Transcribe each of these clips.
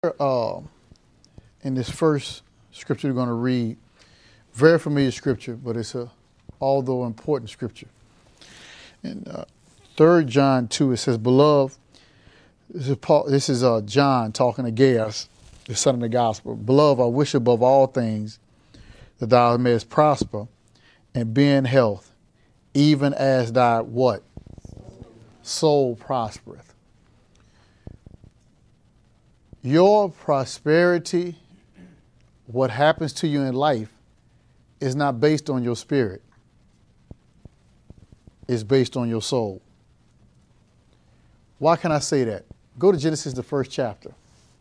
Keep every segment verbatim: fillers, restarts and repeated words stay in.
Uh, in this first scripture we're going to read, very familiar scripture, but it's a although important scripture. In uh, Third John two, it says, "Beloved," this is Paul, this is uh, John talking to Gaius, the son of the gospel. "Beloved, I wish above all things that thou mayest prosper and be in health, even as thy what? Soul prospereth." Your prosperity, what happens to you in life, is not based on your spirit. It's based on your soul. Why can I say that? Go to Genesis, the first chapter.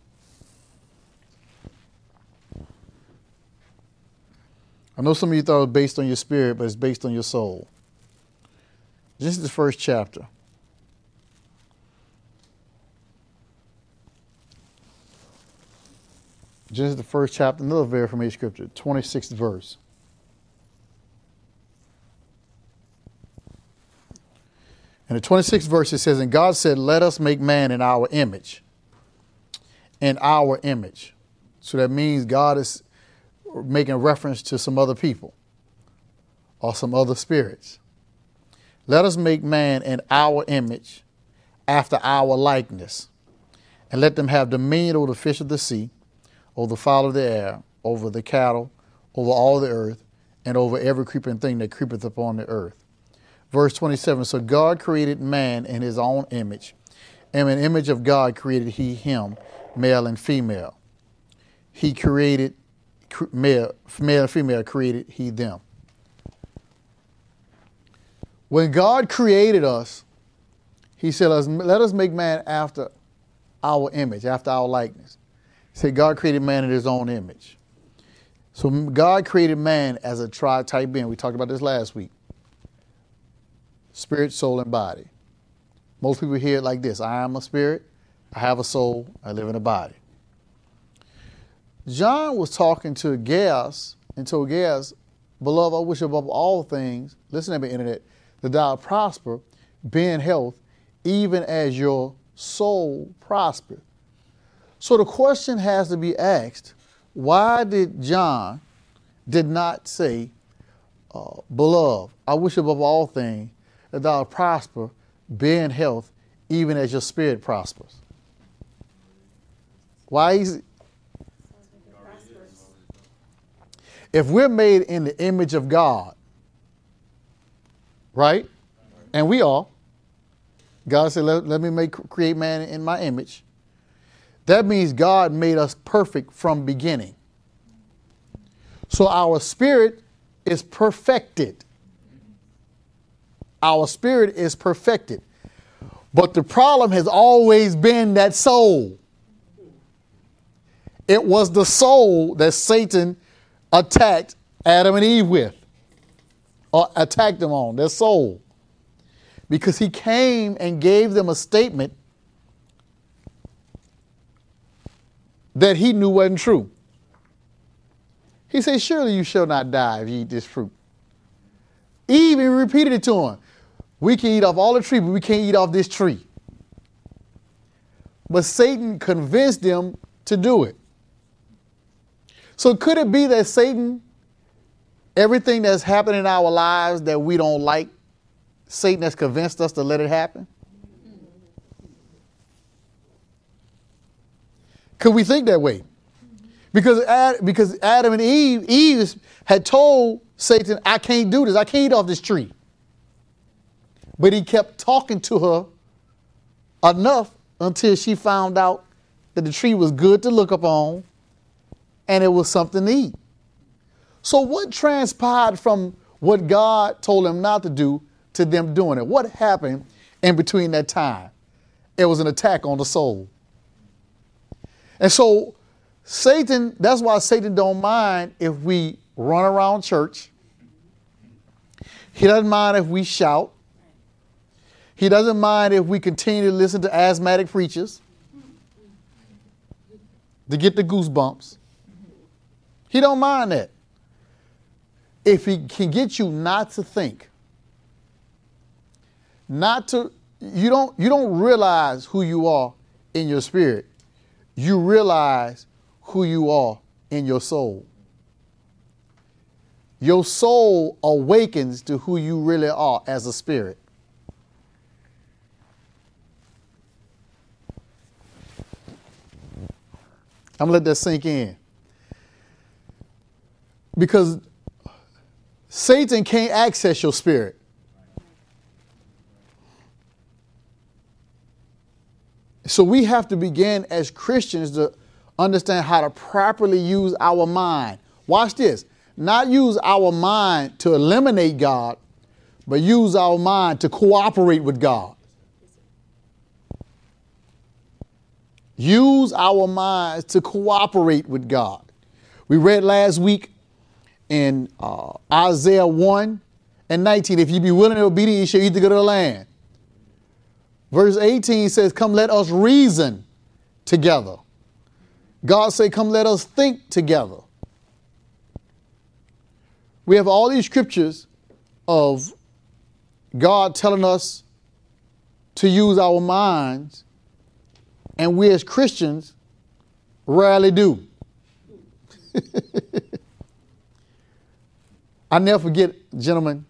I know some of you thought it was based on your spirit, but it's based on your soul. Genesis, the first chapter. Genesis, the first chapter, another very familiar scripture, twenty-sixth verse. In the twenty-sixth verse, it says, "And God said, let us make man in our image." In our image. So that means God is making reference to some other people or some other spirits. "Let us make man in our image, after our likeness, and let them have dominion over the fish of the sea, over the fowl of the air, over the cattle, over all the earth, and over every creeping thing that creepeth upon the earth." Verse twenty-seven, "So God created man in his own image, and in the image of God created he him, male and female. He created, male, male and female created he them." When God created us, he said, let us make man after our image, after our likeness. He said God created man in his own image. So God created man as a tri-type being. We talked about this last week. Spirit, soul, and body. Most people hear it like this: I am a spirit, I have a soul, I live in a body. John was talking to Gaius and told Gaius, "Beloved, I wish above all things," listen to me, internet, "that thou prosper, be in health, even as your soul prospereth." So the question has to be asked, why did John did not say, uh, "Beloved, I wish above all things that thou prosper, be in health, even as your spirit prospers"? Why is it? If we're made in the image of God, right? And we are. God said, let, let me make create man in my image. That means God made us perfect from beginning. So our spirit is perfected. Our spirit is perfected. But the problem has always been that soul. It was the soul that Satan attacked Adam and Eve with, or attacked them on, their soul. Because he came and gave them a statement that he knew wasn't true. He said, "Surely you shall not die if you eat this fruit." Eve even repeated it to him. "We can eat off all the tree, but we can't eat off this tree." But Satan convinced them to do it. So could it be that Satan, everything that's happened in our lives that we don't like, Satan has convinced us to let it happen? Could we think that way? Because, Ad, because Adam and Eve, Eve had told Satan, "I can't do this. I can't eat off this tree." But he kept talking to her enough until she found out that the tree was good to look upon and it was something to eat. So what transpired from what God told them not to do to them doing it? What happened in between that time? It was an attack on the soul. And so Satan, that's why Satan don't mind if we run around church. He doesn't mind if we shout. He doesn't mind if we continue to listen to asthmatic preachers to get the goosebumps. He don't mind that. If he can get you not to think, not to, you don't, you don't realize who you are in your spirit. you realize who you are in your soul. Your soul awakens to who you really are as a spirit. I'm going to let that sink in. Because Satan can't access your spirit. So we have to begin as Christians to understand how to properly use our mind. Watch this. Not use our mind to eliminate God, but use our mind to cooperate with God. Use our minds to cooperate with God. We read last week in uh, Isaiah one and nineteen, if you be willing and obedient, you shall eat the good of the land. Verse eighteen says, come let us reason together. God say, come let us think together. We have all these scriptures of God telling us to use our minds, and we as Christians rarely do. I never forget, gentlemen,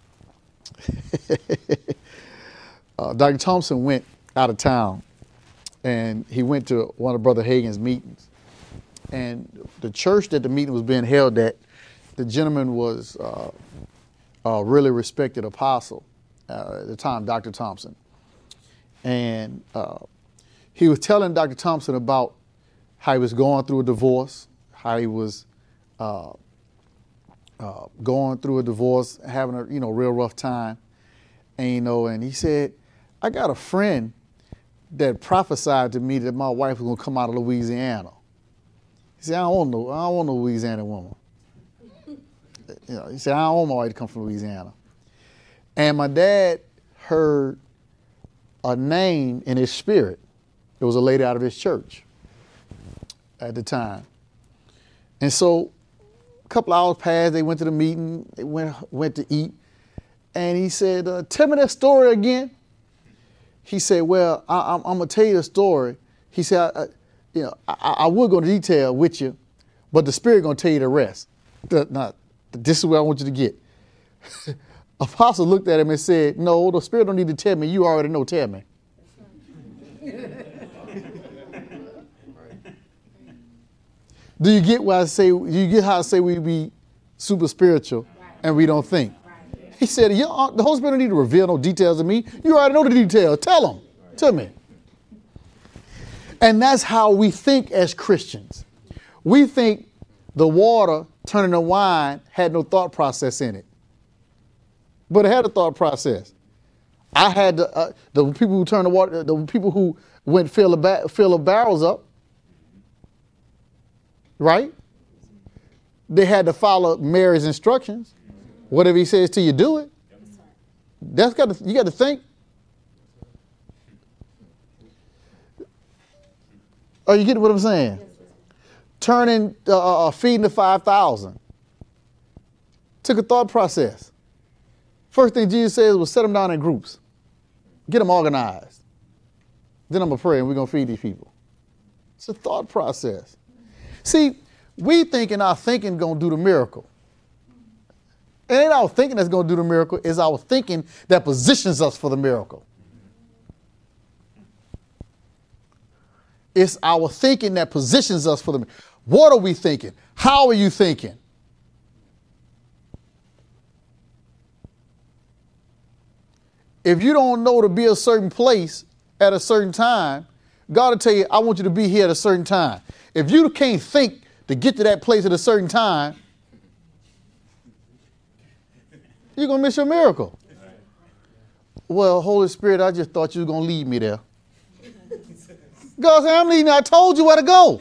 uh, Doctor Thompson went out of town, and he went to one of Brother Hagin's meetings. And the church that the meeting was being held at, the gentleman was uh, a really respected apostle uh, at the time, Doctor Thompson. And uh, he was telling Doctor Thompson about how he was going through a divorce, how he was uh, uh, going through a divorce, having a you know real rough time. And, you know, and he said, I got a friend that prophesied to me that my wife was going to come out of Louisiana. He said, I don't want no, I don't want no Louisiana woman. You know, he said, I don't want my wife to come from Louisiana. And my dad heard a name in his spirit. It was a lady out of his church at the time. And so a couple hours passed, they went to the meeting, they went, went to eat. And he said, uh, tell me that story again. He said, well, I, I'm, I'm going to tell you the story. He said, I, I, you know, I, I will go into detail with you, but the Spirit going to tell you the rest. The, not, this is what I want you to get. Apostle looked at him and said, no, the Spirit don't need to tell me. You already know, tell me. Do you get what I say? Do you get how I say we be super spiritual and we don't think? He said, the Holy Spirit don't need to reveal no details to me. You already know the details. Tell them to me. And that's how we think as Christians. We think the water turning to wine had no thought process in it. But it had a thought process. I had the, uh, the people who turned the water, the people who went fill the, ba- fill the barrels up, right? They had to follow Mary's instructions. Whatever he says to you, do it. That's got to, you got to think. Are you getting what I'm saying? Turning, uh, uh, feeding the five thousand. Took a thought process. First thing Jesus says was set them down in groups. Get them organized. Then I'm going to pray and we're going to feed these people. It's a thought process. See, we thinking our thinking going to do the miracle. It ain't our thinking that's going to do the miracle. It's our thinking that positions us for the miracle. It's our thinking that positions us for the miracle. What are we thinking? How are you thinking? If you don't know to be a certain place at a certain time, God will tell you, I want you to be here at a certain time. If you can't think to get to that place at a certain time, you're going to miss your miracle. Well, Holy Spirit, I just thought you were going to lead me there. God said, I'm leading you. I told you where to go.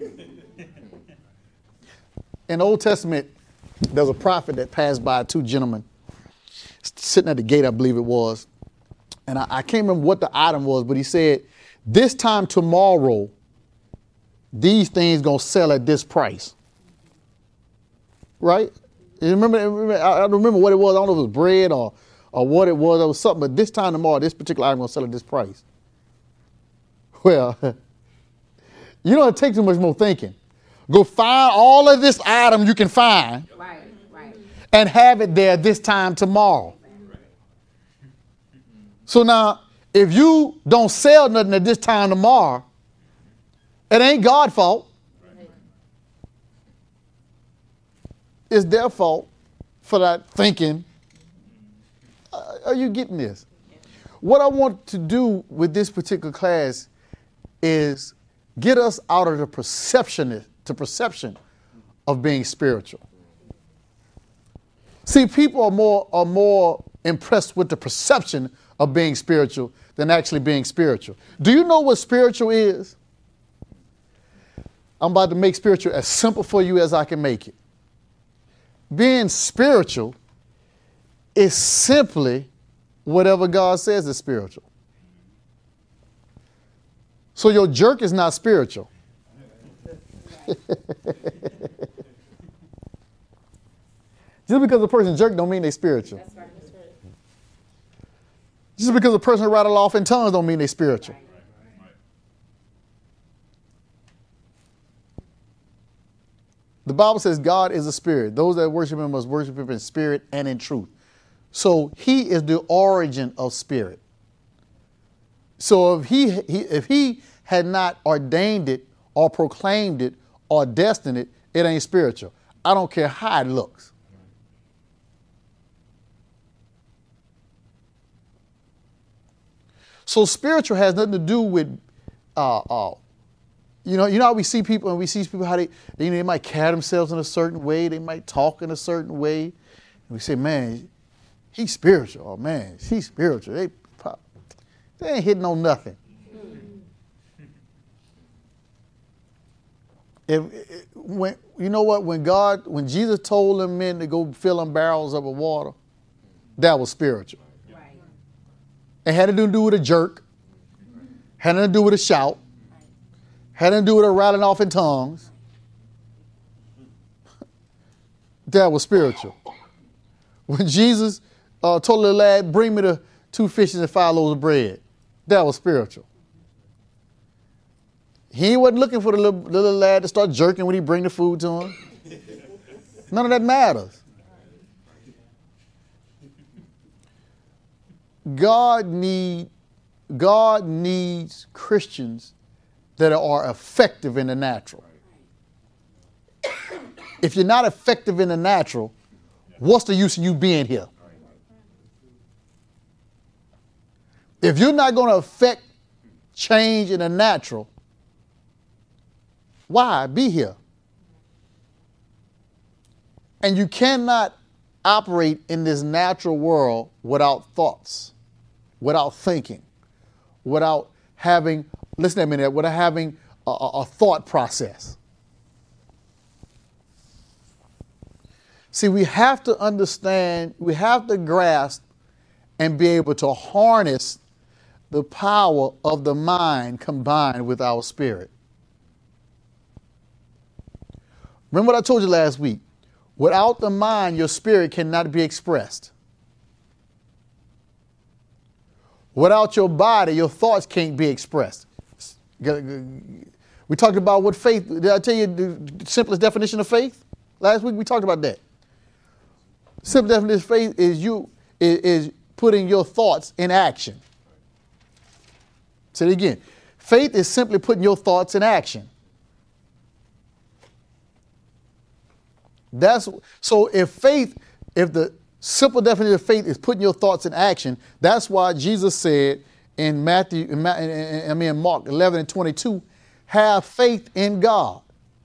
In the Old Testament, there's a prophet that passed by two gentlemen sitting at the gate, I believe it was. And I, I can't remember what the item was, but he said, this time tomorrow, these things going to sell at this price. Right? You remember, I don't remember what it was. I don't know if it was bread or, or what it was. It was something. But this time tomorrow, this particular item going to sell at this price. Well, You don't take too much more thinking. Go find all of this item you can find. Right, right. And have it there this time tomorrow. So now, if you don't sell nothing at this time tomorrow, it ain't God's fault. It's their fault for that thinking. Uh, are you getting this? What I want to do with this particular class is get us out of the perception, the perception of being spiritual. See, people are more are more impressed with the perception of being spiritual than actually being spiritual. Do you know what spiritual is? I'm about to make spiritual as simple for you as I can make it. Being spiritual is simply whatever God says is spiritual. So your jerk is not spiritual. Just because a person jerk don't mean they're spiritual. That's right. That's right. Just because a person rattle off in tongues don't mean they're spiritual. The Bible says God is a spirit. Those that worship him must worship him in spirit and in truth. So he is the origin of spirit. So if he, he if he had not ordained it or proclaimed it or destined it, it ain't spiritual. I don't care how it looks. So spiritual has nothing to do with, uh, uh, you know, you know how we see people and we see people how they, they, they might carry themselves in a certain way. They might talk in a certain way. And we say, man, he's spiritual. Or man, she's spiritual. They, they ain't hitting on nothing. If, when, you know what? When God, when Jesus told them men to go fill them barrels up with water, that was spiritual. It had nothing to do with a jerk. Had nothing to do with a shout. Had nothing to do with a rattling off in tongues. That was spiritual. When Jesus uh, told the lad, bring me the two fishes and five loaves of bread, that was spiritual. He wasn't looking for the little, little lad to start jerking when he bring the food to him. None of that matters. God need, God needs Christians that are effective in the natural. If you're not effective in the natural, what's the use of you being here? If you're not going to affect change in the natural, why be here? And you cannot operate in this natural world without thoughts, without thinking, without having, listen to me, there, without having a, a, a thought process. See, we have to understand, we have to grasp and be able to harness the power of the mind combined with our spirit. Remember what I told you last week? Without the mind, your spirit cannot be expressed. Without your body, your thoughts can't be expressed. We talked about what faith, did I tell you the simplest definition of faith? Last week we talked about that. Simple definition of faith is you is, is putting your thoughts in action. Say it again. Faith is simply putting your thoughts in action. That's so if faith, if the simple definition of faith is putting your thoughts in action, that's why Jesus said in Matthew, in, I mean in Mark eleven and twenty-two, have faith in God.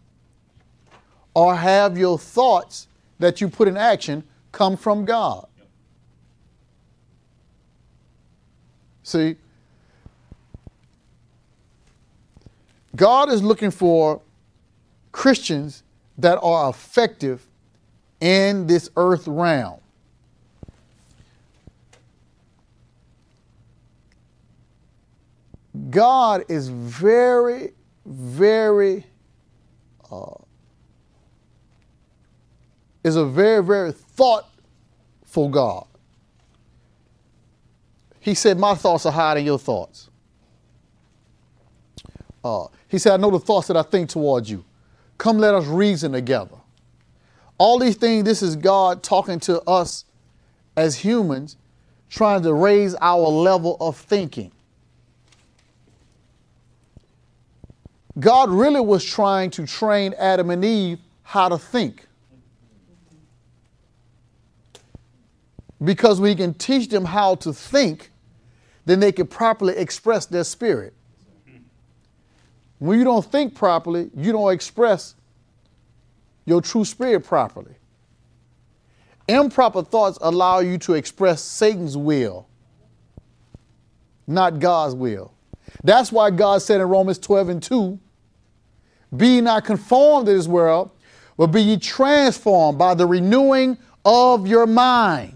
Or have your thoughts that you put in action come from God. See, God is looking for Christians that are effective in this earth realm. God is very, very, uh, is a very, very thoughtful God. He said, my thoughts are higher than your thoughts. Uh, He said, I know the thoughts that I think towards you. Come, let us reason together. All these things, this is God talking to us as humans, trying to raise our level of thinking. God really was trying to train Adam and Eve how to think. Because when he can teach them how to think, then they can properly express their spirit. When you don't think properly, you don't express your true spirit properly. Improper thoughts allow you to express Satan's will, not God's will. That's why God said in Romans twelve and two, be ye not conformed to this world, but be ye transformed by the renewing of your mind.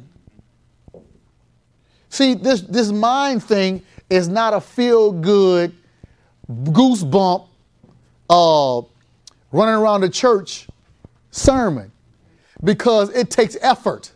See, this, this mind thing is not a feel-good, goosebump, uh, running around the church sermon, because it takes effort.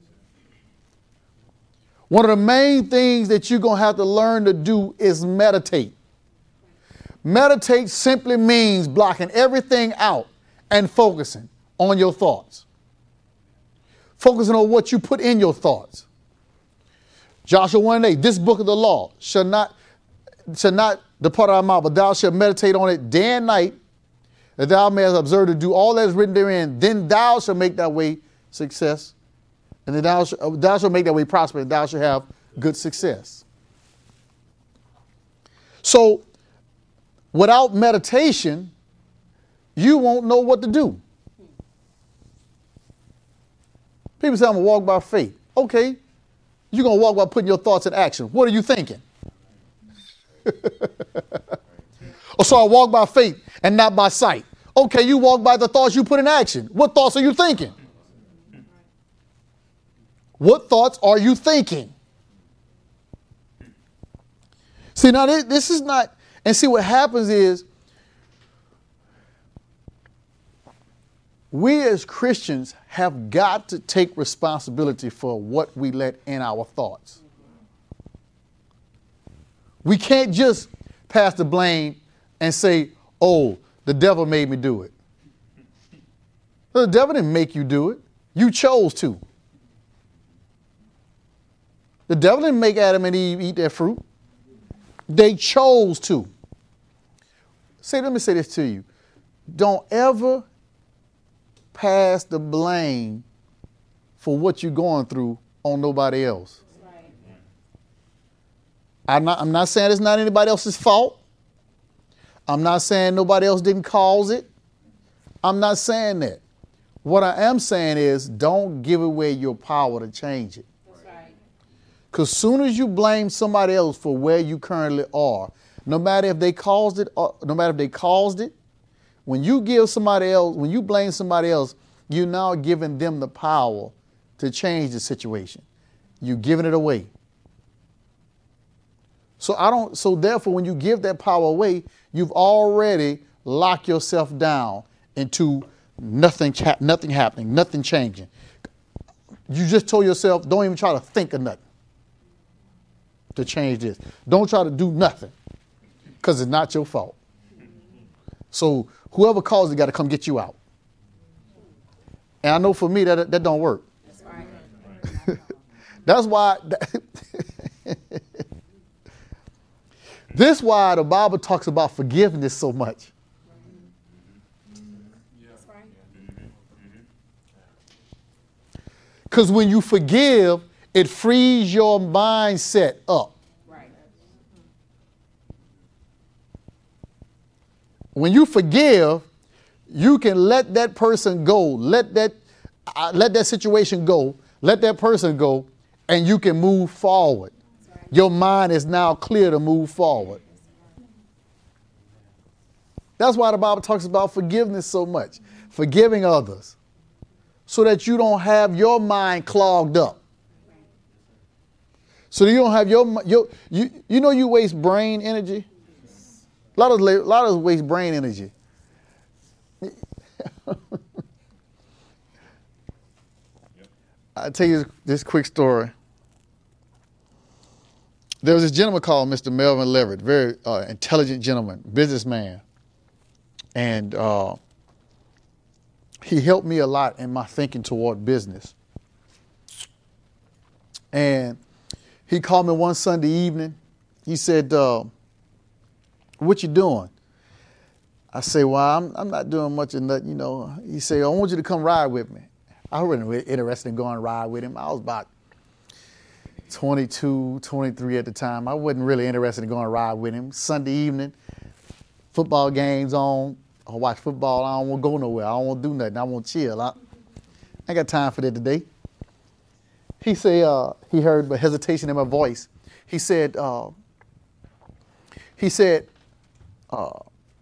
One of the main things that you're going to have to learn to do is meditate. Meditate simply means blocking everything out and focusing on your thoughts. Focusing on what you put in your thoughts. Joshua one and eight, this book of the law shall not, shall not depart out of thy mouth, but thou shalt meditate on it day and night, that thou mayest observe to do all that is written therein. Then thou shalt make thy way success, and then thou, sh- thou shalt make thy way prosper, and thou shalt have good success. So, without meditation, you won't know what to do. People say, I'm going to walk by faith. Okay, you're going to walk by putting your thoughts in action. What are you thinking? Or so I walk by faith and not by sight. Okay, you walk by the thoughts you put in action. What thoughts are you thinking? What thoughts are you thinking? See, now this, this is not, and see what happens is, we as Christians have got to take responsibility for what we let in our thoughts. We can't just pass the blame and say, oh, the devil made me do it. The devil didn't make you do it. You chose to. The devil didn't make Adam and Eve eat that fruit. They chose to. Say, let me say this to you. Don't ever pass the blame for what you're going through on nobody else. Right. I'm not, I'm not saying it's not anybody else's fault. I'm not saying nobody else didn't cause it. I'm not saying that. What I am saying is don't give away your power to change it. Because soon as you blame somebody else for where you currently are, no matter if they caused it, or no matter if they caused it, when you give somebody else, when you blame somebody else, you're now giving them the power to change the situation. You're giving it away. So I don't, so therefore, when you give that power away, you've already locked yourself down into nothing, nothing happening, nothing changing. You just told yourself, don't even try to think of nothing to change this. Don't try to do nothing because it's not your fault. So whoever caused it got to come get you out. And I know for me that that don't work. That's right. That's why. This is why the Bible talks about forgiveness so much. That's right. Because when you forgive, it frees your mindset up. Right. When you forgive, you can let that person go, let that, uh, let that situation go, let that person go, and you can move forward. Right. Your mind is now clear to move forward. That's why the Bible talks about forgiveness so much, forgiving others, so that you don't have your mind clogged up. So you don't have your, your you, you know you waste brain energy? A lot of, a lot of us waste brain energy. I'll tell you this, this quick story. There was this gentleman called Mister Melvin Leverett, very uh, intelligent gentleman, businessman. And uh, he helped me a lot in my thinking toward business. And he called me one Sunday evening. He said, uh, what you doing? I say, well, I'm, I'm not doing much of nothing, you know. He said, I want you to come ride with me. I wasn't really interested in going to ride with him. I was about twenty-two, twenty-three at the time. I wasn't really interested in going to ride with him. Sunday evening, football games on. I watch football. I don't want to go nowhere. I don't want to do nothing. I want to chill. I ain't got time for that today. He said, uh, he heard the hesitation in my voice. He said, uh, he said, uh,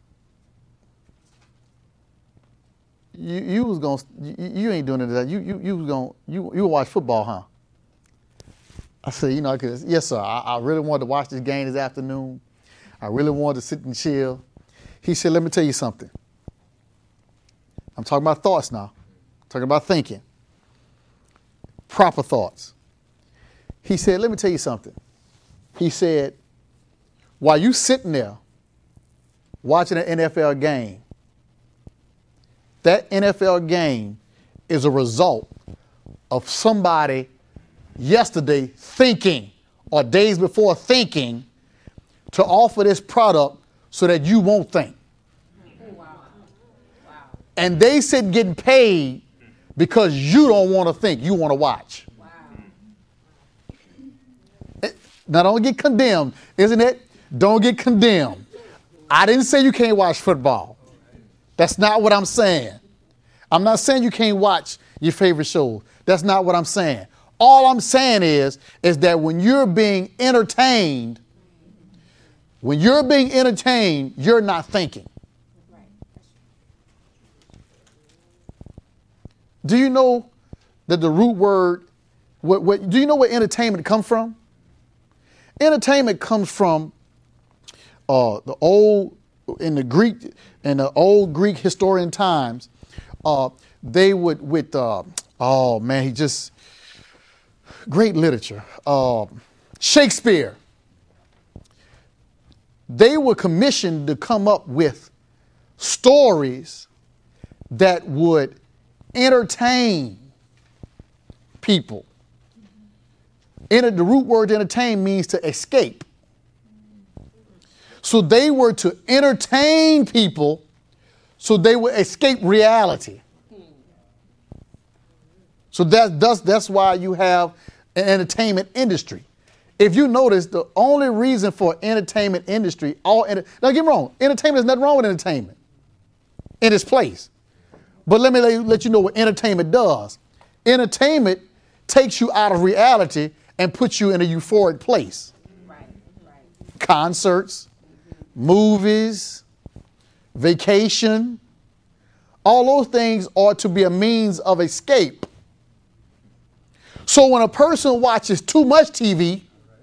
you, you was gonna, you, you ain't doing it today. You, you, you was gonna, you, you watch football, huh? I said, you know, cause yes, sir. I, I really wanted to watch this game this afternoon. I really wanted to sit and chill. He said, let me tell you something. I'm talking about thoughts now. I'm talking about thinking. Proper thoughts. He said, let me tell you something. He said, while you sitting there watching an N F L game, that N F L game is a result of somebody yesterday thinking or days before thinking to offer this product so that you won't think. Wow. Wow. And they said getting paid because you don't want to think, you want to watch. Wow. Now don't get condemned, isn't it? Don't get condemned. I didn't say you can't watch football. That's not what I'm saying. I'm not saying you can't watch your favorite shows. That's not what I'm saying. All I'm saying is, is that when you're being entertained, when you're being entertained, you're not thinking. Do you know that the root word, what, what, do you know where entertainment comes from? Entertainment comes from uh, the old, in the Greek, in the old Greek historian times, uh, they would with, uh, oh man, he just, great literature. Uh, Shakespeare. They were commissioned to come up with stories that would entertain people. Enter, the root word entertain means to escape. So they were to entertain people so they would escape reality. So that, that's, that's why you have an entertainment industry. If you notice, the only reason for entertainment industry, all enter- now get me wrong, entertainment, there's nothing wrong with entertainment in its place. But let me let you, let you know what entertainment does. Entertainment takes you out of reality and puts you in a euphoric place. Right, right. Concerts, movies, vacation, all those things are to be a means of escape. So when a person watches too much T V,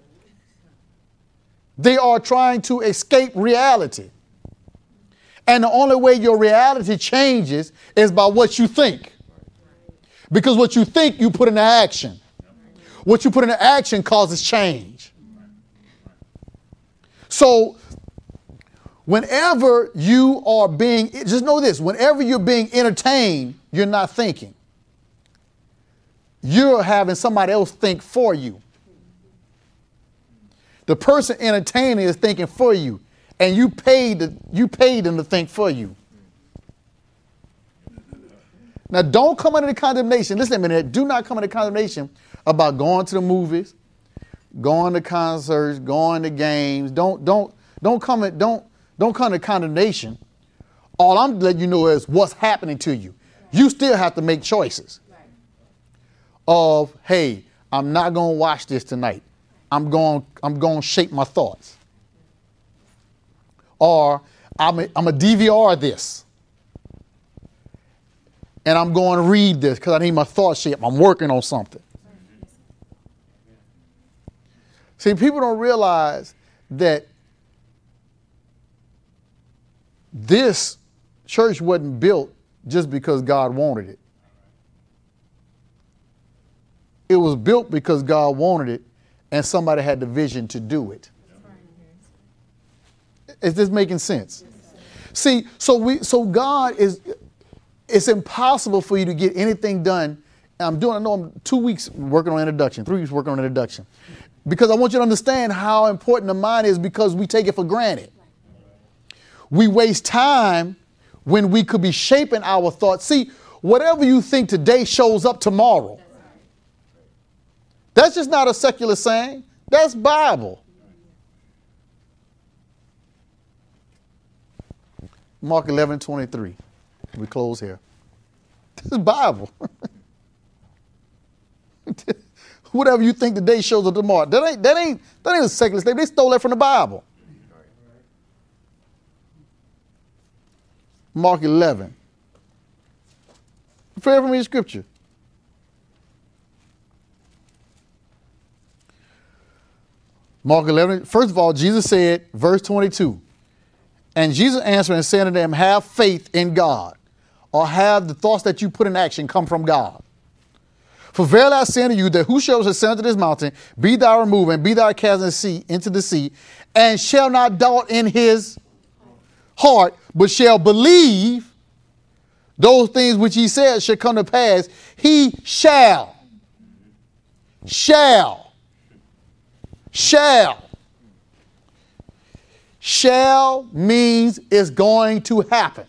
they are trying to escape reality. And the only way your reality changes is by what you think. Because what you think, you put into action. What you put into action causes change. So whenever you are being, just know this, whenever you're being entertained, you're not thinking. You're having somebody else think for you. The person entertaining is thinking for you, and you paid, the, you paid them to think for you. Now, don't come under the condemnation. Listen a minute. Do not come under condemnation about going to the movies, going to concerts, going to games. Don't don't don't come at, don't don't come to condemnation. All I'm letting you know is what's happening to you. You still have to make choices. Of hey, I'm not going to watch this tonight. I'm going I'm going to shape my thoughts. Or I'm a, I'm a D V R this. And I'm going to read this because I need my thoughts shaped. I'm working on something. See, people don't realize that this church wasn't built just because God wanted it. It was built because God wanted it and somebody had the vision to do it. Is this making sense? See, so we, so God is, it's impossible for you to get anything done. I'm doing, I know I'm two weeks working on introduction, three weeks working on introduction, because I want you to understand how important the mind is because we take it for granted. We waste time when we could be shaping our thoughts. See, whatever you think today shows up tomorrow. That's just not a secular saying. That's Bible. Mark eleven twenty-three. We close here. This is Bible. Whatever you think today shows up tomorrow. That ain't that ain't that ain't a secular statement. They stole that from the Bible. Mark eleven. Fair from me scripture. Mark eleven. First of all, Jesus said, verse twenty-two. And Jesus answered and said to them, have faith in God, or have the thoughts that you put in action come from God. For verily I say unto you that whosoever shall say unto this mountain, be thou removed, and be thou cast into the sea, into the sea, and shall not doubt in his heart, but shall believe those things which he says shall come to pass, he shall, shall, shall. Shall means it's going to happen.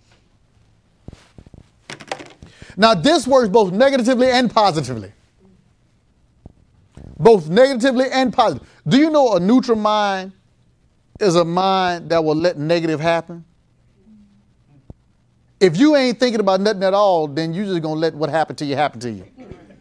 Now, this works both negatively and positively. Both negatively and positively. Do you know a neutral mind is a mind that will let negative happen? If you ain't thinking about nothing at all, then you're just going to let what happened to you happen to you.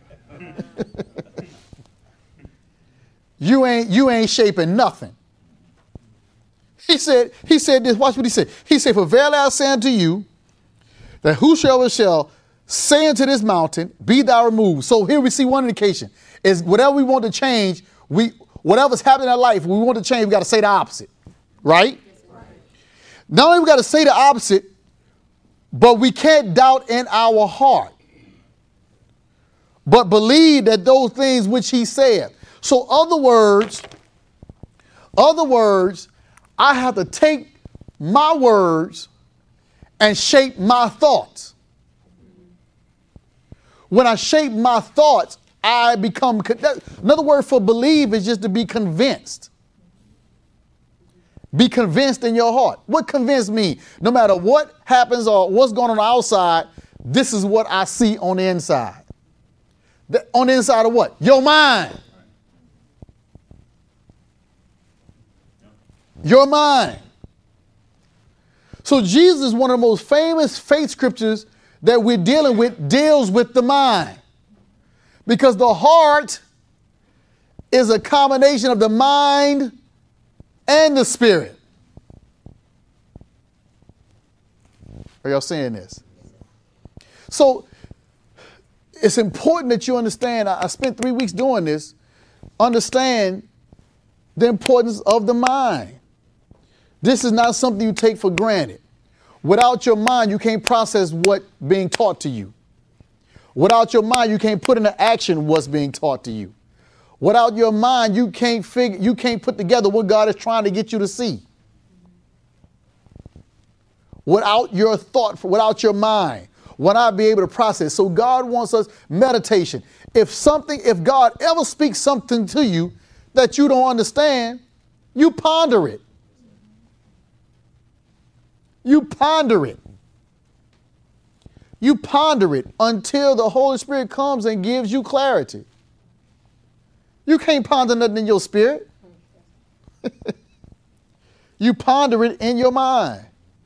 you ain't you ain't shaping nothing. He said, he said this, watch what he said. He said, for verily I say unto you, that whosoever shall say unto this mountain, be thou removed. So here we see one indication is whatever we want to change, we whatever's happening in our life, we want to change, we got to say the opposite. Right? Right. Not only we got to say the opposite, but we can't doubt in our heart, but believe that those things which he said. So other words, other words, I have to take my words and shape my thoughts. When I shape my thoughts, I become, another word for believe is just to be convinced. Be convinced in your heart. What convince me? No matter what happens or what's going on outside, this is what I see on the inside. The, on the inside of what? Your mind. Your mind. So Jesus, one of the most famous faith scriptures that we're dealing with, deals with the mind. Because the heart is a combination of the mind and the spirit. Are y'all seeing this? So it's important that you understand. I, I spent three weeks doing this. Understand the importance of the mind. This is not something you take for granted. Without your mind, you can't process what's being taught to you. Without your mind, you can't put into action what's being taught to you. Without your mind, you can't figure, you can't put together what God is trying to get you to see. Without your thought, without your mind, will not be able to process. So God wants us meditation. If something, if God ever speaks something to you that you don't understand, you ponder it. You ponder it. You ponder it until the Holy Spirit comes and gives you clarity. You can't ponder nothing in your spirit. You ponder it in your mind.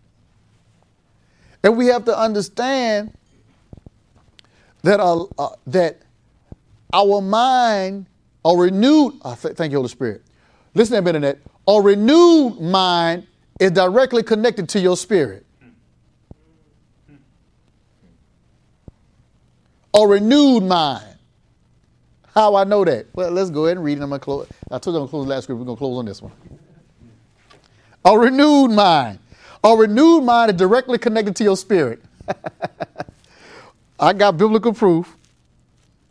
And we have to understand that, uh, uh, that our mind, a renewed, uh, th- thank you, Holy Spirit. Listen to that, a renewed mind is directly connected to your spirit. A renewed mind. How I know that? Well, let's go ahead and read it. I'm gonna close. I told you I'm going to close the last script. We're going to close on this one. A renewed mind. A renewed mind is directly connected to your spirit. I got biblical proof.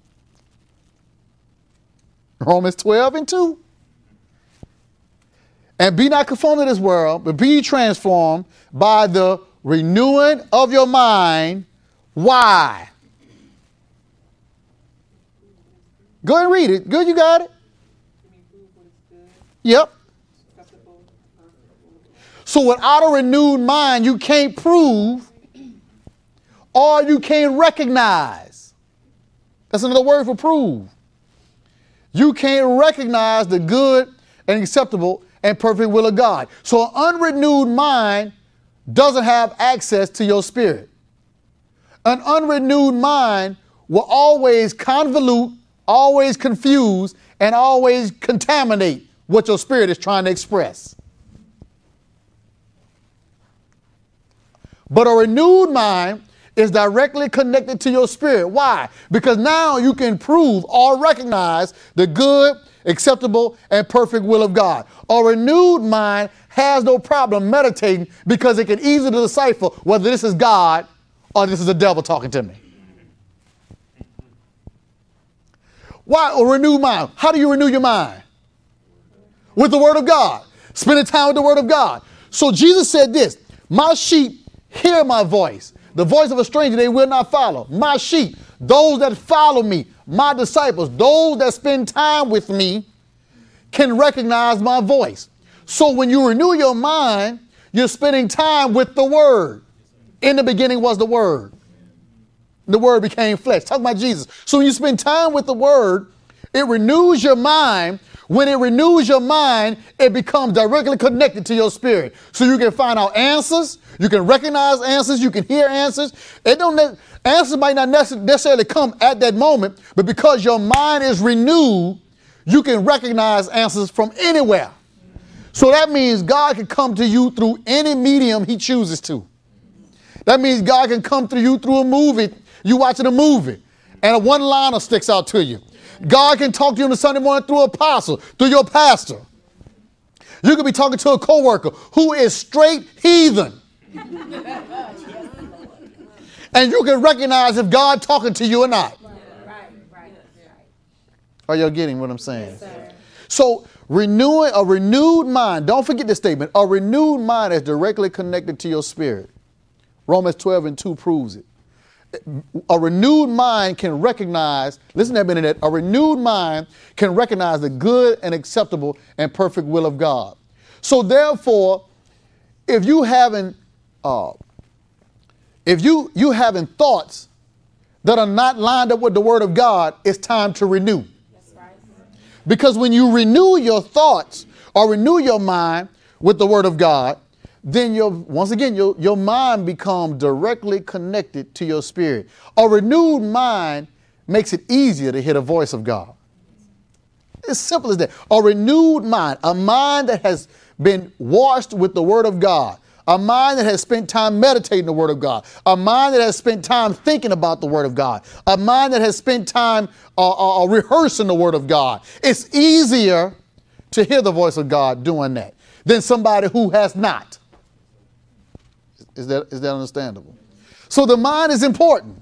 Romans twelve and two. And be not conformed to this world, but be transformed by the renewing of your mind. Why? Go ahead and read it. Good, you got it? Yep. So without a renewed mind, you can't prove or you can't recognize. That's another word for prove. You can't recognize the good and acceptable and perfect will of God. So an unrenewed mind doesn't have access to your spirit. An unrenewed mind will always convolute, always confuse, and always contaminate what your spirit is trying to express. But a renewed mind is directly connected to your spirit. Why? Because now you can prove or recognize the good, acceptable, and perfect will of God. A renewed mind has no problem meditating because it can easily decipher whether this is God or this is the devil talking to me. Why a renewed mind? How do you renew your mind? With the word of God. Spending time with the word of God. So Jesus said this, my sheep hear my voice. The voice of a stranger they will not follow. My sheep, those that follow me, my disciples, those that spend time with me can recognize my voice. So when you renew your mind, you're spending time with the word. In the beginning was the word. The word became flesh. Talk about Jesus. So when you spend time with the word, it renews your mind. When it renews your mind, it becomes directly connected to your spirit. So you can find out answers. You can recognize answers. You can hear answers. It don't ne- answers might not necessarily come at that moment, but because your mind is renewed, you can recognize answers from anywhere. So that means God can come to you through any medium he chooses to. That means God can come to you through a movie. You watching a movie and a one-liner sticks out to you. God can talk to you on a Sunday morning through an apostle, through your pastor. You could be talking to a coworker who is straight heathen. And you can recognize if God talking to you or not. Right, right, right. Are you getting what I'm saying? Yes, so renewing a renewed mind, don't forget this statement, a renewed mind is directly connected to your spirit. Romans twelve and two proves it. A renewed mind can recognize, listen to that minute, a renewed mind can recognize the good and acceptable and perfect will of God. So therefore, if you haven't, uh, if you you having thoughts that are not lined up with the word of God, it's time to renew. That's right. Because when you renew your thoughts or renew your mind with the word of God, then your once again, your, your mind becomes directly connected to your spirit. A renewed mind makes it easier to hear the voice of God. It's simple as that. A renewed mind, a mind that has been washed with the word of God, a mind that has spent time meditating the word of God, a mind that has spent time thinking about the word of God, a mind that has spent time uh, uh, rehearsing the word of God. It's easier to hear the voice of God doing that than somebody who has not. Is that, is that understandable? So the mind is important.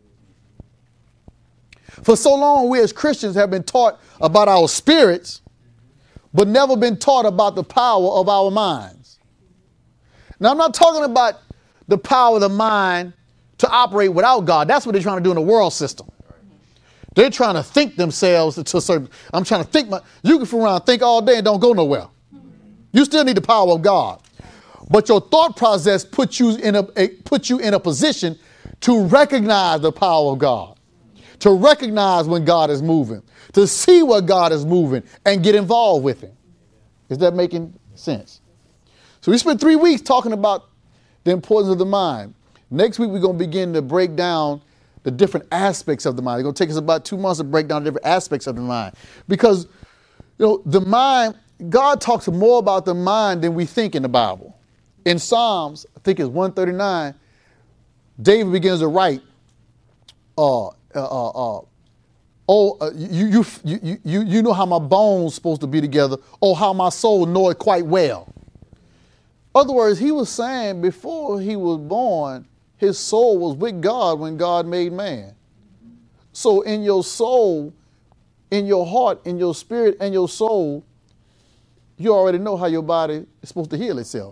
For so long, we as Christians have been taught about our spirits, but never been taught about the power of our minds. Now, I'm not talking about the power of the mind to operate without God. That's what they're trying to do in the world system. They're trying to think themselves to a certain, I'm trying to think, my, you can fool around and think all day and don't go nowhere. You still need the power of God. But your thought process puts you in a, a puts you in a position to recognize the power of God, to recognize when God is moving, to see what God is moving and get involved with him. Is that making sense? So we spent three weeks talking about the importance of the mind. Next week, we're going to begin to break down the different aspects of the mind. It's going to take us about two months to break down the different aspects of the mind. Because, you know, the mind, God talks more about the mind than we think in the Bible. In Psalms, I think it's one thirty-nine, David begins to write, uh, uh, uh, uh, oh, uh, you, you, you, you, you know how my bones supposed to be together. Oh, how my soul know it quite well. In other words, he was saying before he was born, his soul was with God when God made man. So in your soul, in your heart, in your spirit and your soul, you already know how your body is supposed to heal itself.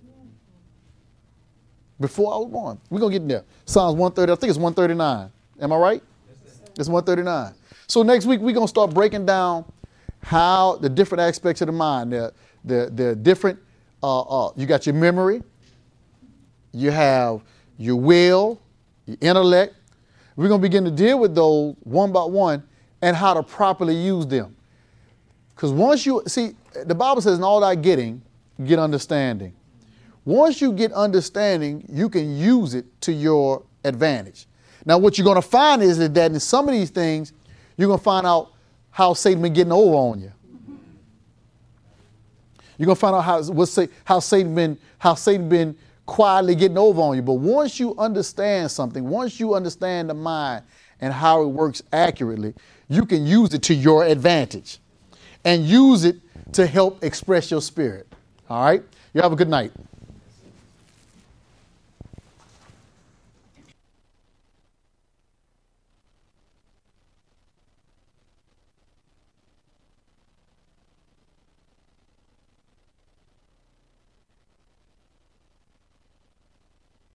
Before I was born. We're going to get in there. Psalms one thirty, I think it's one thirty-nine. Am I right? It's one thirty-nine. So next week, we're going to start breaking down how the different aspects of the mind, the, the, the different, uh, uh, you got your memory, you have your will, your intellect. We're going to begin to deal with those one by one and how to properly use them. Because once you, see, the Bible says in all thy getting, get understanding. Once you get understanding, you can use it to your advantage. Now, what you're going to find is that in some of these things, you're going to find out how Satan been getting over on you. You're going to find out how, what's, how Satan been, how Satan been quietly getting over on you. But once you understand something, once you understand the mind and how it works accurately, you can use it to your advantage and use it to help express your spirit. All right? You have a good night.